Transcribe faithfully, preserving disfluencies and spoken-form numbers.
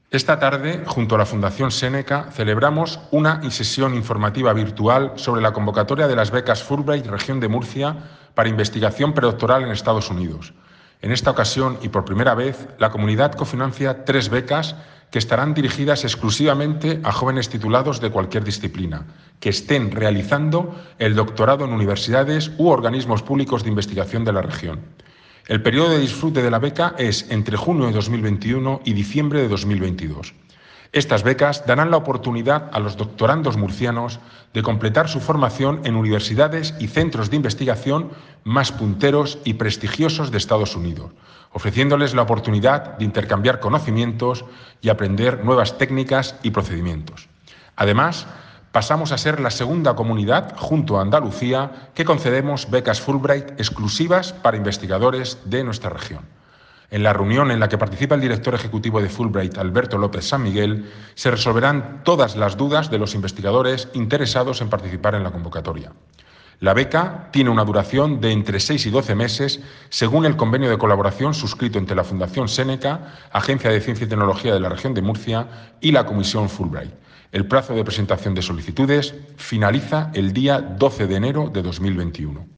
Esta tarde, junto a la Fundación Séneca, celebramos una sesión informativa virtual sobre la convocatoria de las becas Fulbright Región de Murcia para investigación predoctoral en Estados Unidos. En esta ocasión, y por primera vez, la comunidad cofinancia tres becas que estarán dirigidas exclusivamente a jóvenes titulados de cualquier disciplina, que estén realizando el doctorado en universidades u organismos públicos de investigación de la región. El periodo de disfrute de la beca es entre junio de dos mil veintiuno y diciembre de dos mil veintidós. Estas becas darán la oportunidad a los doctorandos murcianos de completar su formación en universidades y centros de investigación más punteros y prestigiosos de Estados Unidos, ofreciéndoles la oportunidad de intercambiar conocimientos y aprender nuevas técnicas y procedimientos. Además, pasamos a ser la segunda comunidad, junto a Andalucía, que concedemos becas Fulbright exclusivas para investigadores de nuestra región. En la reunión en la que participa el director ejecutivo de Fulbright, Alberto López San Miguel, se resolverán todas las dudas de los investigadores interesados en participar en la convocatoria. La beca tiene una duración de entre seis y doce meses, según el convenio de colaboración suscrito entre la Fundación Séneca, Agencia de Ciencia y Tecnología de la Región de Murcia y la Comisión Fulbright. El plazo de presentación de solicitudes finaliza el día doce de enero de dos mil veintiuno.